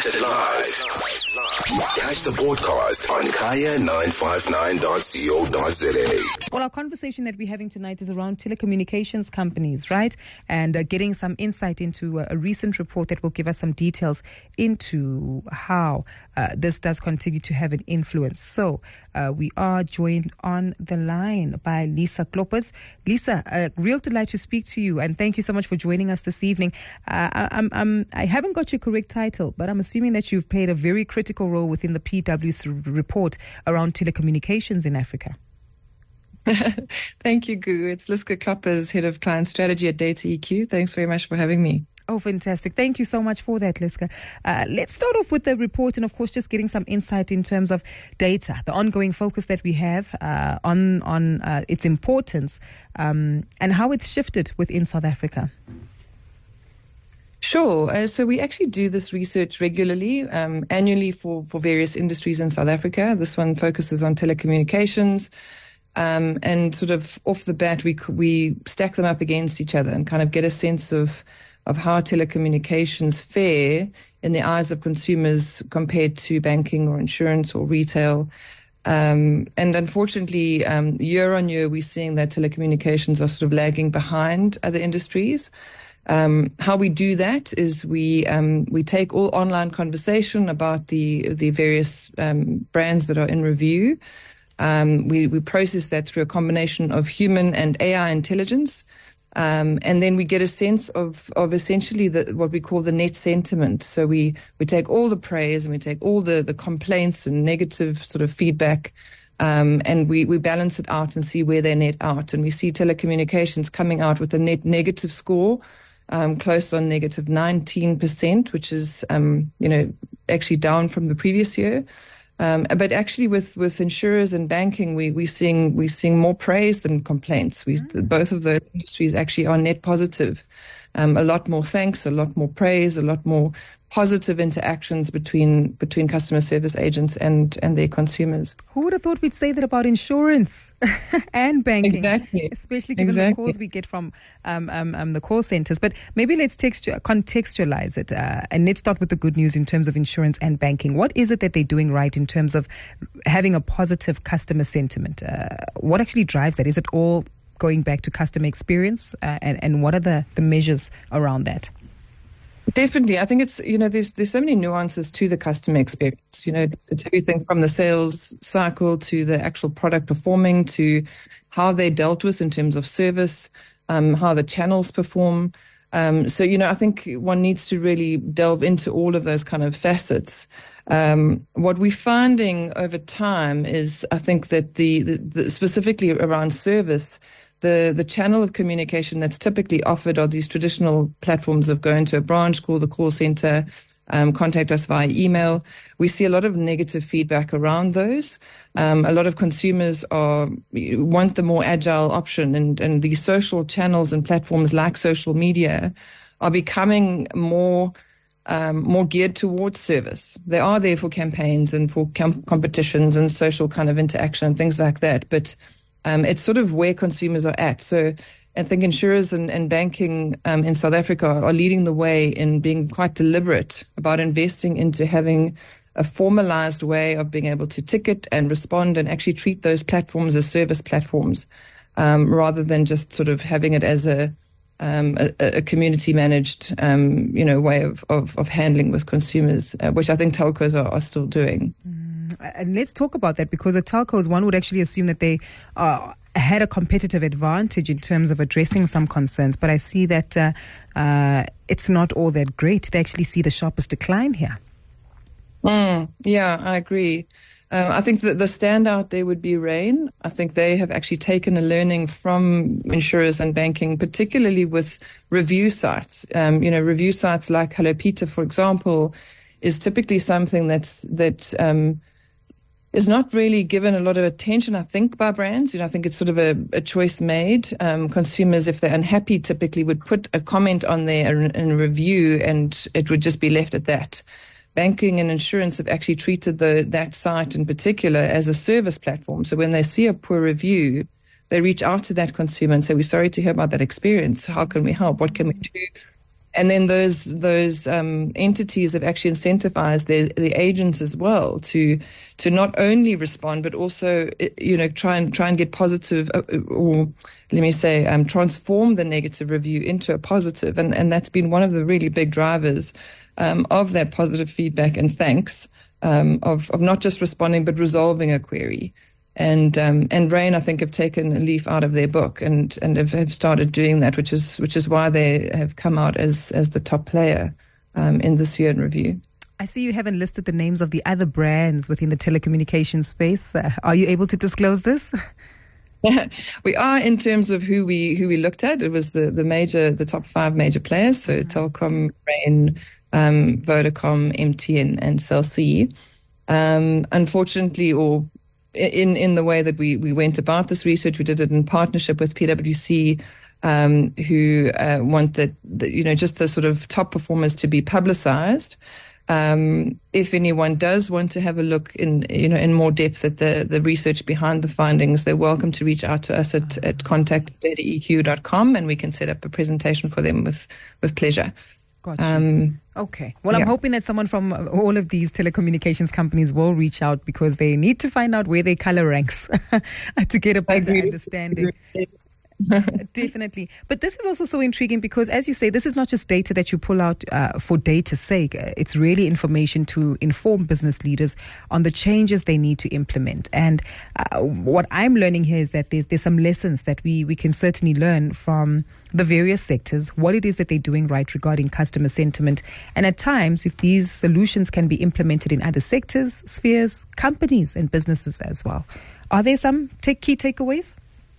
Broadcasted live. Catch the broadcast on kaya959.co.za. Well, our conversation that we're having tonight is around telecommunications companies, right? And getting some insight into a recent report that will give us some details into how this does continue to have an influence. So we are joined on the line by Lisa Kloppers. Lisa, a real delight to speak to you, and thank you so much for joining us this evening. I haven't got your correct title, but I'm assuming that you've played a very critical role within the PwC report around telecommunications in Africa. Thank you, Gu. It's Liska Kloppers, Head of Client Strategy at Data EQ. Thanks very much for having me. Oh, fantastic. Thank you so much for that, Liska. Let's start off with the report and, of course, just getting some insight in terms of data, the ongoing focus that we have on its importance and how it's shifted within South Africa. Sure. So we actually do this research regularly, annually for various industries in South Africa. This one focuses on telecommunications. And sort of off the bat, we stack them up against each other and kind of get a sense of how telecommunications fare in the eyes of consumers compared to banking or insurance or retail. And unfortunately, year on year, we're seeing that telecommunications are sort of lagging behind other industries. How we do that is we take all online conversation about the various brands that are in review. We process that through a combination of human and AI intelligence. And then we get a sense of essentially what we call the net sentiment. So we take all the praise and we take all the complaints and negative sort of feedback, and we balance it out and see where they net out. And we see telecommunications coming out with a net negative score, close on negative 19%, which is, actually down from the previous year. But actually with insurers and banking, we're seeing more praise than complaints. Both of those industries actually are net positive. A lot more thanks, a lot more praise, a lot more positive interactions between customer service agents and their consumers. Who would have thought we'd say that about insurance and banking? Exactly. Especially given the calls we get from the call centers. But maybe let's contextualize it and let's start with the good news in terms of insurance and banking. What is it that they're doing right in terms of having a positive customer sentiment? What actually drives that? Is it all going back to customer experience? And what are the measures around that? Definitely. I think it's, there's so many nuances to the customer experience. It's everything from the sales cycle to the actual product performing to how they're dealt with in terms of service, how the channels perform. So, I think one needs to really delve into all of those kind of facets. What we're finding over time is, I think that the specifically around service, the channel of communication that's typically offered are these traditional platforms of going to a branch, call the call center, contact us via email. We see a lot of negative feedback around those. A lot of consumers want the more agile option, and these social channels and platforms like social media are becoming more geared towards service. They are there for campaigns and for competitions and social kind of interaction and things like that, but it's sort of where consumers are at. So I think insurers and banking in South Africa are leading the way in being quite deliberate about investing into having a formalized way of being able to ticket and respond and actually treat those platforms as service platforms, rather than just sort of having it as a community managed, way of handling with consumers, which I think telcos are still doing. And let's talk about that, because the telcos, one would actually assume that they had a competitive advantage in terms of addressing some concerns. But I see that it's not all that great. They actually see the sharpest decline here. Yeah, I agree. I think that the standout there would be Rain. I think they have actually taken a learning from insurers and banking, particularly with review sites. Review sites like Hello Peter, for example, is typically something that is not really given a lot of attention, I think, by brands. I think it's sort of a choice made. Consumers, if they're unhappy, typically would put a comment on there in a review, and it would just be left at that. Banking and insurance have actually treated that site in particular as a service platform. So when they see a poor review, they reach out to that consumer and say, "We're sorry to hear about that experience. How can we help? What can we do?" And then those entities have actually incentivized the agents as well to not only respond but also try and get positive or let me say transform the negative review into a positive, and that's been one of the really big drivers of that positive feedback and thanks of not just responding but resolving a query. And Rain, I think, have taken a leaf out of their book and have started doing that, which is why they have come out as the top player in this year in review. I see you haven't listed the names of the other brands within the telecommunications space. Are you able to disclose this? We are, in terms of who we looked at. It was the top 5 major players, so Telkom, Rain, Vodacom, MTN, and Cell C. Unfortunately, or in the way that we went about this research, we did it in partnership with PwC, who want just the sort of top performers to be publicized. If anyone does want to have a look in more depth at the research behind the findings, they're welcome to reach out to us at contact@dataeq.com, and we can set up a presentation for them with pleasure. Gotcha. Okay. Well, I'm hoping that someone from all of these telecommunications companies will reach out, because they need to find out where their color ranks to get a better understanding. Definitely. But this is also so intriguing because, as you say, this is not just data that you pull out for data's sake. It's really information to inform business leaders on the changes they need to implement. And what I'm learning here is that there's some lessons that we can certainly learn from the various sectors, what it is that they're doing right regarding customer sentiment. And at times, if these solutions can be implemented in other sectors, spheres, companies, and businesses as well. Are there some key takeaways?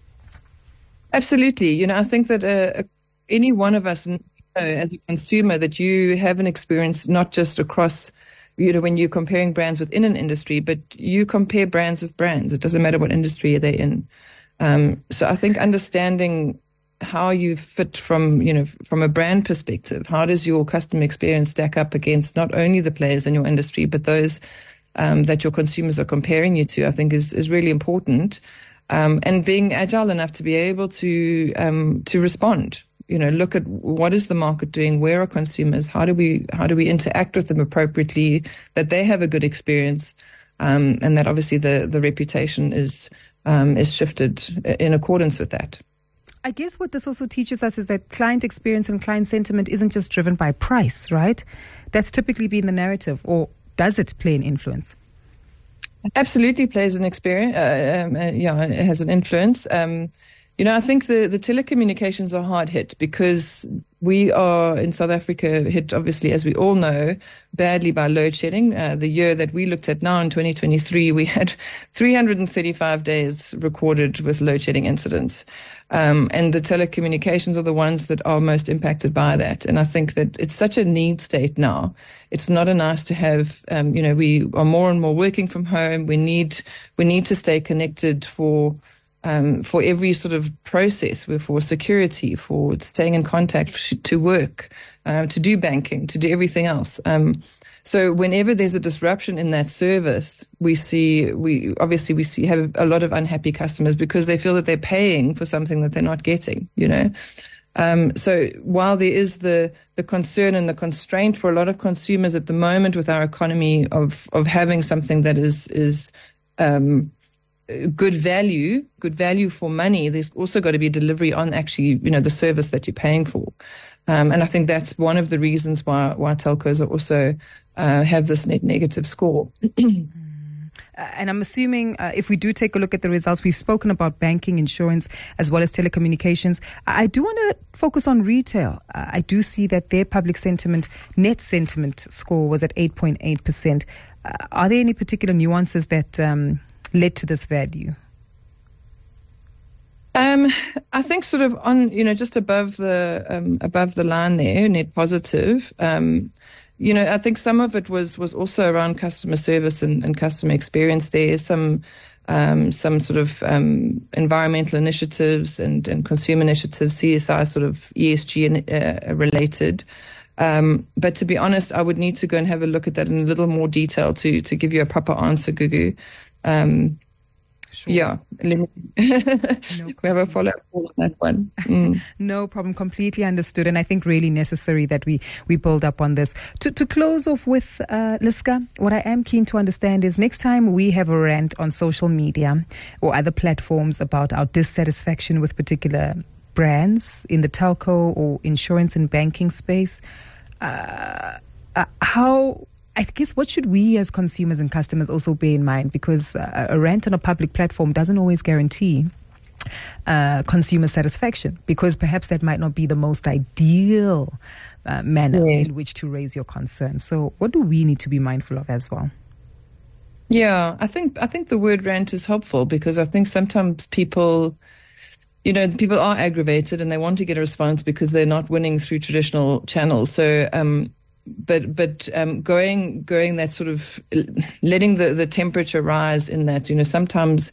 Absolutely. I think that any one of us, as a consumer, that you have an experience not just across, when you're comparing brands within an industry, but you compare brands with brands. It doesn't matter what industry they're in. So I think understanding how you fit from a brand perspective, how does your customer experience stack up against not only the players in your industry, but those that your consumers are comparing you to, I think is really important. And being agile enough to be able to respond, look at what is the market doing, where are consumers, how do we interact with them appropriately, that they have a good experience, and that obviously the reputation is shifted in accordance with that. I guess what this also teaches us is that client experience and client sentiment isn't just driven by price, right? That's typically been the narrative, or does it play an influence? Absolutely plays an experience. It has an influence. I think the telecommunications are hard hit because we are in South Africa hit, obviously, as we all know, badly by load shedding. The year that we looked at now in 2023, we had 335 days recorded with load shedding incidents. And the telecommunications are the ones that are most impacted by that. And I think that it's such a need state now. It's not a nice to have. We are more and more working from home. We need to stay connected for every sort of process, for security, for staying in contact, to work, to do banking, to do everything else. So whenever there's a disruption in that service, we have a lot of unhappy customers because they feel that they're paying for something that they're not getting, So while there is the concern and the constraint for a lot of consumers at the moment with our economy of having something that is good value for money, there's also got to be delivery on actually, the service that you're paying for. And I think that's one of the reasons why telcos are also have this net negative score. And I'm assuming if we do take a look at the results, we've spoken about banking, insurance, as well as telecommunications. I do want to focus on retail. I do see that their public sentiment, net sentiment score was at 8.8%. Are there any particular nuances that led to this value? I think sort of on, just above the line there, net positive. I think some of it was also around customer service and customer experience. There's some sort of environmental initiatives and consumer initiatives, CSI sort of ESG related. But to be honest, I would need to go and have a look at that in a little more detail to give you a proper answer, Gugu. Sure. Yeah, we have a follow-up call on that one. No problem. Completely understood. And I think really necessary that we build up on this. To close off with, Liska, what I am keen to understand is next time we have a rant on social media or other platforms about our dissatisfaction with particular brands in the telco or insurance and banking space, I guess what should we as consumers and customers also bear in mind? Because a rant on a public platform doesn't always guarantee consumer satisfaction, because perhaps that might not be the most ideal manner in which to raise your concerns. So what do we need to be mindful of as well? Yeah, I think the word rant is helpful, because I think sometimes people are aggravated and they want to get a response because they're not winning through traditional channels. So, but going that sort of letting the temperature rise in that, sometimes,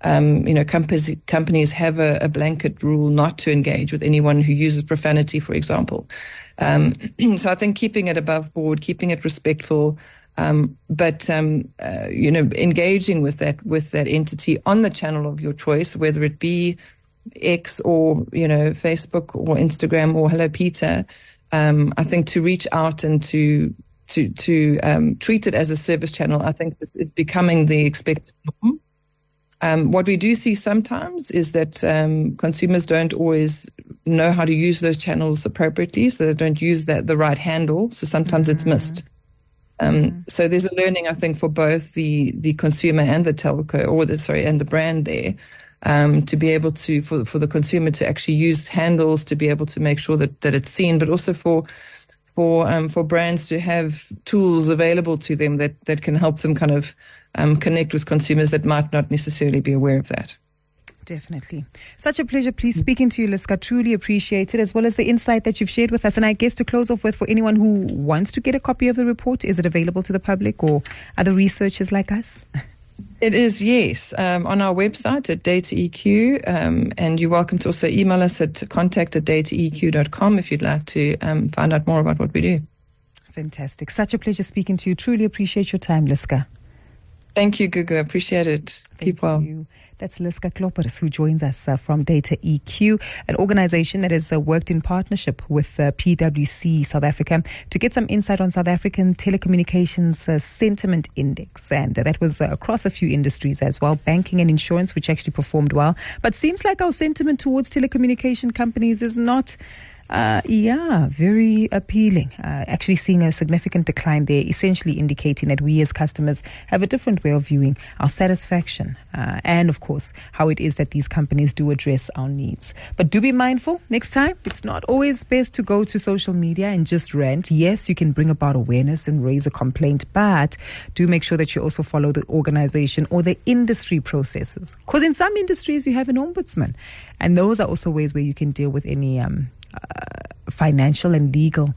companies have a blanket rule not to engage with anyone who uses profanity, for example. So I think keeping it above board, keeping it respectful, but engaging with that entity on the channel of your choice, whether it be X or, Facebook or Instagram or Hello Peter. I think to reach out and to treat it as a service channel, I think this is becoming the expected norm. What we do see sometimes is that consumers don't always know how to use those channels appropriately, so they don't use the right handle. So sometimes it's missed. So there's a learning, I think, for both the consumer and the telco, and the brand there. To be able to, for the consumer to actually use handles to be able to make sure that it's seen, but also for brands to have tools available to them that can help them kind of connect with consumers that might not necessarily be aware of that. Definitely. Such a pleasure, please, speaking to you, Liska. Truly appreciate it, as well as the insight that you've shared with us. And I guess to close off with, for anyone who wants to get a copy of the report, is it available to the public or other researchers like us? It is, yes, on our website at DataEQ, and you're welcome to also email us at contact@dataeq.com if you'd like to find out more about what we do. Fantastic. Such a pleasure speaking to you. Truly appreciate your time, Liska. Thank you, Gugu. Appreciate it. Keep well. That's Liska Kloppers, who joins us from DataEQ, an organization that has worked in partnership with PwC South Africa to get some insight on South African telecommunications sentiment index. And that was across a few industries as well, banking and insurance, which actually performed well. But seems like our sentiment towards telecommunication companies is not very appealing. Actually seeing a significant decline there, essentially indicating that we as customers have a different way of viewing our satisfaction and, of course, how it is that these companies do address our needs. But do be mindful next time. It's not always best to go to social media and just rant. Yes, you can bring about awareness and raise a complaint, but do make sure that you also follow the organization or the industry processes. Because in some industries, you have an ombudsman. And those are also ways where you can deal with any financial and legal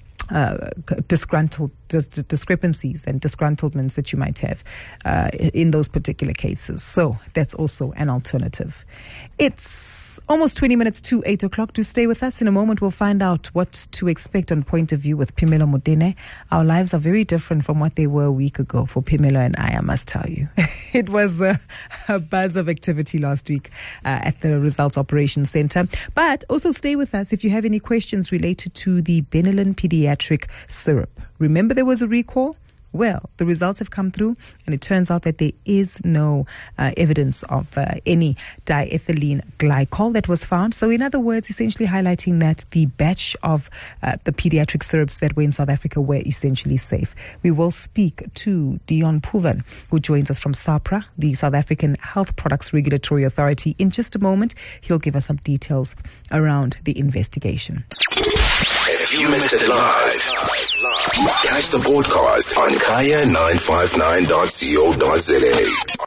discrepancies and disgruntlements that you might have in those particular cases. So that's also an alternative. It's almost 20 minutes to 8 o'clock. To stay with us. In a moment, we'll find out what to expect on Point of View with Phemelo Motene. Our lives are very different from what they were a week ago for Phemelo and I must tell you. It was a buzz of activity last week at the Results Operations Center. But also stay with us if you have any questions related to the Benylin pediatric syrup. Remember there was a recall? Well, the results have come through, and it turns out that there is no evidence of any diethylene glycol that was found. So in other words, essentially highlighting that the batch of the pediatric syrups that were in South Africa were essentially safe. We will speak to Dion Pooven, who joins us from SAHPRA, the South African Health Products Regulatory Authority. In just a moment, he'll give us some details around the investigation. If you missed it live, catch the podcast on kaya959.co.za.